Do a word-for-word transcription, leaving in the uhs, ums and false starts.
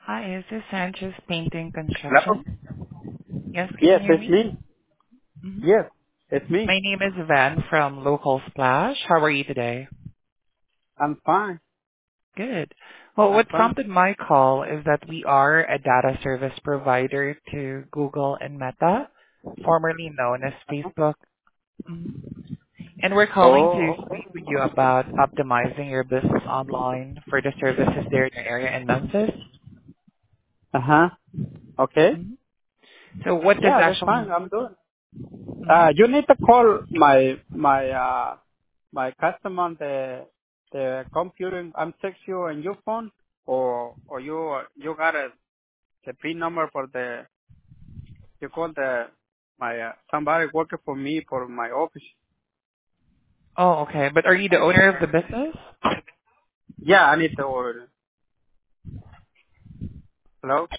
Hi, is this Sanchez Painting Hello? Construction? Yes, can you Yes, hear it's me? me. hmm Yes, it's me. My name is Van from Local Splash. How are you today? I'm fine. Good. Well, I'm what fine. prompted my call is that we are a data service provider to Google and Meta, formerly known as Uh-huh. Facebook. Mhm. And we're calling to Oh, okay. speak with you about optimizing your business online for the services there in your area in Memphis. Uh-huh. Okay. Mhm. So what does Yeah, that's fine. actually... I'm doing. Mhm. Uh, you need to call my my uh my customer the the computer. I'm text you on your phone, or or you you got a the pin number for the you call the my uh, somebody working for me for my office. Oh, okay. But are you the owner of the business? Yeah, I need to order. Hello.